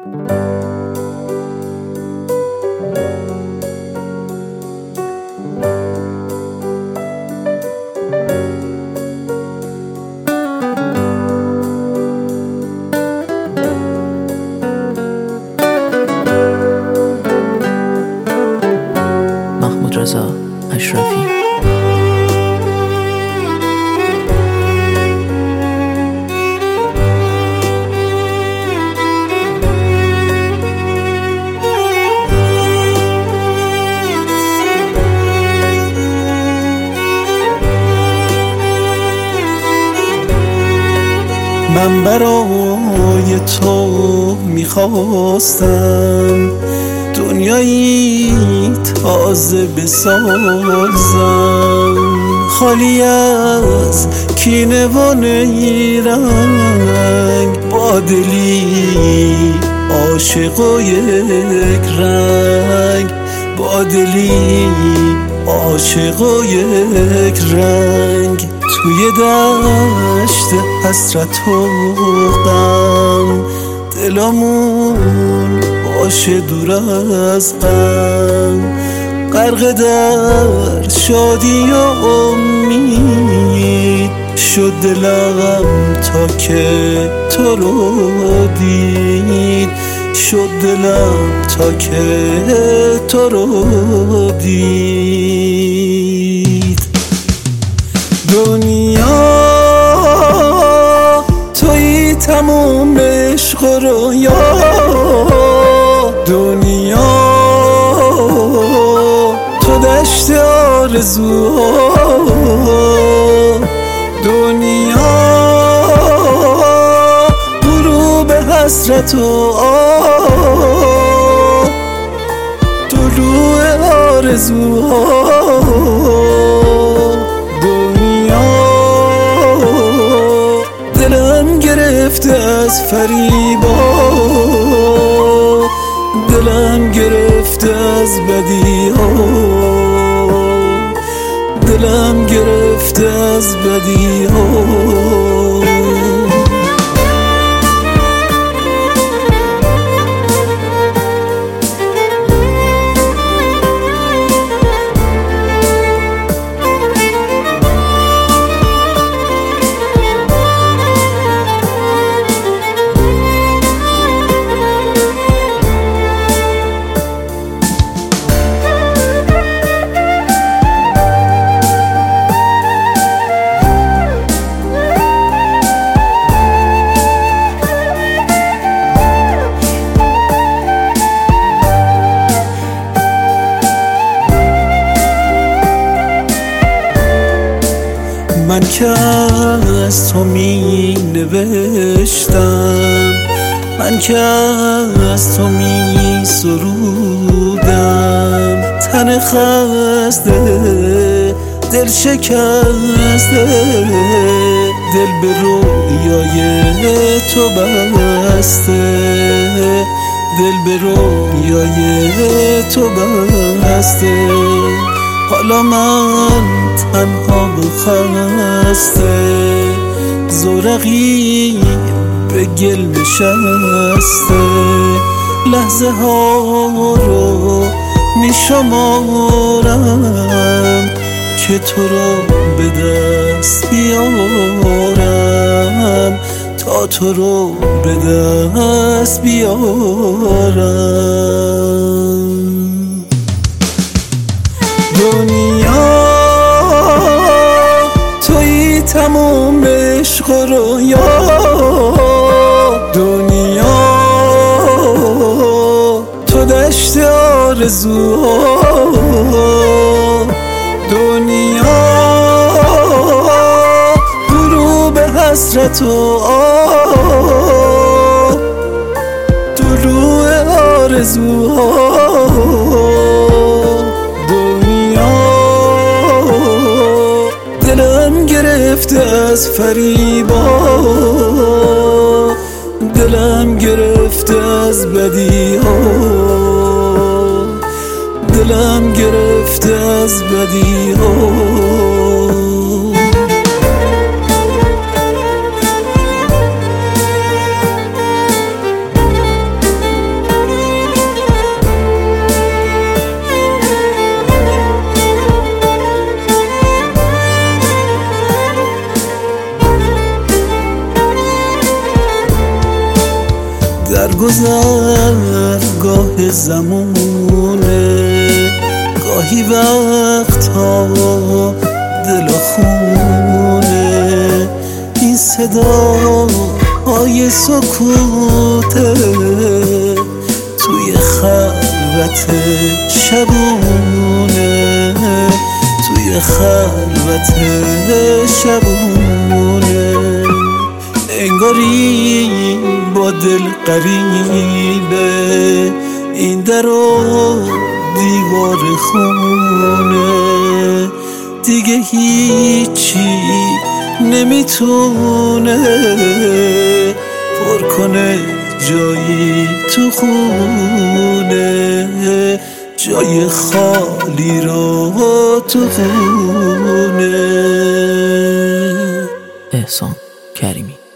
محمود رضا اشرفی. من برای تو میخواستم دنیایی تازه بسازم، خالی از کینه و نیرنگ، با دلی عاشق و یک رنگ، با دلی عاشق و یک رنگ. توی دشت حسرت و غم دلمون باشه دور از غم، غرق در شادی و امید شد دلم تا که تو رو دید، شد دلم تا که تو رو دید. دنیا توی تموم عشق و رویا، دنیا تو دشت آرزوها، دنیا غروب حسرت و طلوع آرزوها، دلم گرفته از فریبا، دلم گرفته از بدی ها، دلم گرفته از بدی ها. من که از تو می نوشتم، من که از تو می سرودم، تن خسته دل شکسته، دل به رویای تو بسته، دل به رویای تو بسته. حالا من تنها و خسته، زورقی به گل نشسته، لحظه ها رو می شمارم که تو رو به دست بیارم، تا تو رو به دست بیارم. دنیا توی تموم عشق و رویا، دنیا تو دشت آرزوها، دنیا غروب حسرت و طلوع آرزوها، دلم گرفته از فریبا، دلم گرفته از بدی ها، دلم گرفته از بدی ها. در گذرگاه زمونه، گاهی وقتا دل خونه. این صدای سکوته توی خلوت شبونه، توی خلوت شبونه. انگاری با دل قریبه این در و دیوار خونه، دیگه هیچی نمیتونه پر کنه جایی تو خونه، جای خالی رو تو خونه. احسان کریمی.